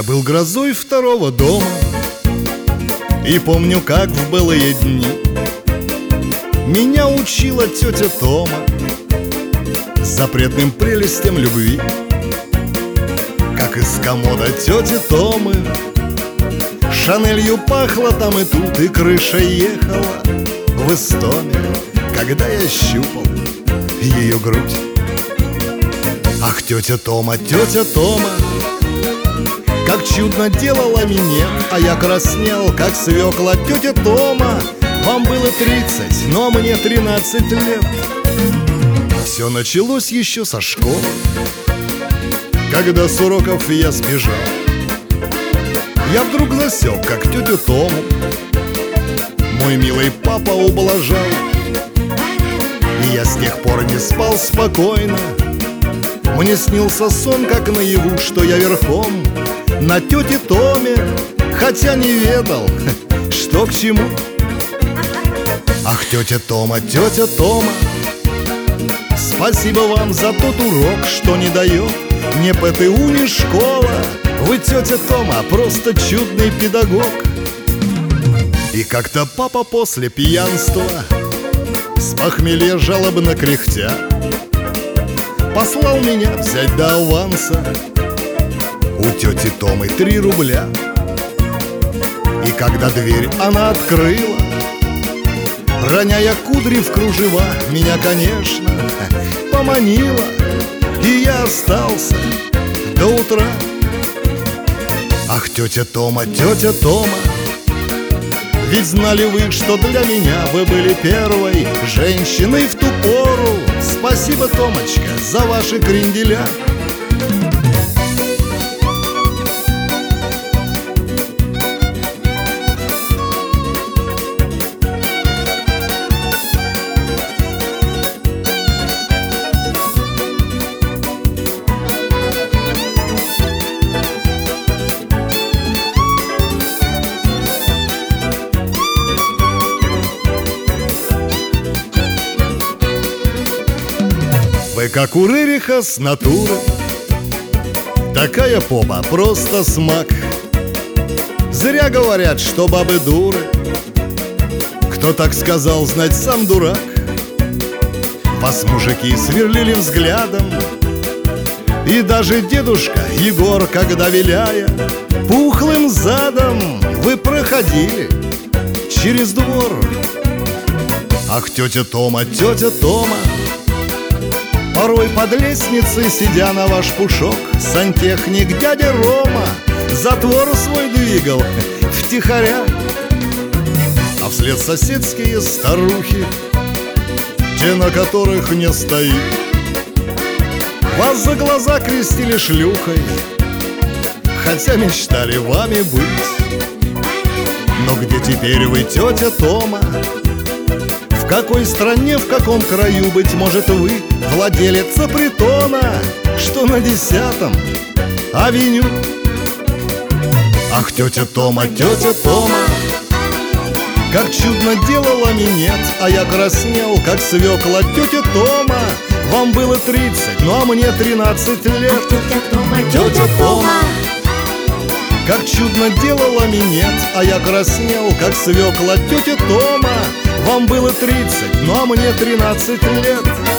был грозой второго дома, и помню, как в былые дни меня учила тетя Тома запретным прелестям любви. Как из комода тети Томы Шанелью пахло там и тут, и крыша ехала в Истоме, когда я щупал ее грудь. Ах, тетя Тома, как чудно делала минет, а я краснел, как свекла. Тетя Тома, вам было 30, но мне 13 лет. Все началось еще со школы, когда с уроков я сбежал. Я вдруг засек, как тетю Тому мой милый папа ублажал. И я с тех пор не спал спокойно. Мне снился сон, как наяву, что я верхом на тете Томе, хотя не ведал, что к чему. Ах, тетя Тома, спасибо вам за тот урок, что не дает ни ПТУ, ни школа. Вы, тетя Тома, просто чудный педагог. И как-то папа после пьянства, с похмелья жалобно кряхтя, послал меня взять до аванса у тети Томы 3 рубля. И когда дверь она открыла, роняя кудри в кружева, меня, конечно, поманила, и я остался до утра. Ах, тетя Тома, ведь знали вы, что для меня вы были первой женщиной в ту пору. Спасибо, Томочка, за ваши кренделя. Вы как у Рериха с натуры, такая попа просто смак. Зря говорят, что бабы дуры. Кто так сказал, знать сам дурак. Вас мужики сверлили взглядом, и даже дедушка Егор, когда виляя пухлым задом, вы проходили через двор. Ах, тетя Тома, порой под лестницей, сидя на ваш пушок, сантехник дядя Рома затвор свой двигал втихаря. А вслед соседские старухи, те, на которых не стоит, вас за глаза крестили шлюхой, хотя мечтали вами быть. Но где теперь вы, тетя Тома? В какой стране, в каком краю, быть может, вы владелица притона, что на 10-м авеню? Ах, тетя Тома, как чудно делала минет, а я краснел, как свекла. Тетя Тома, вам было 30, ну а мне 13 лет. Ах, тетя Тома, как чудно делала минет, а я краснел, как свекла. Тетя Тома, вам было 30, ну а мне 13 лет.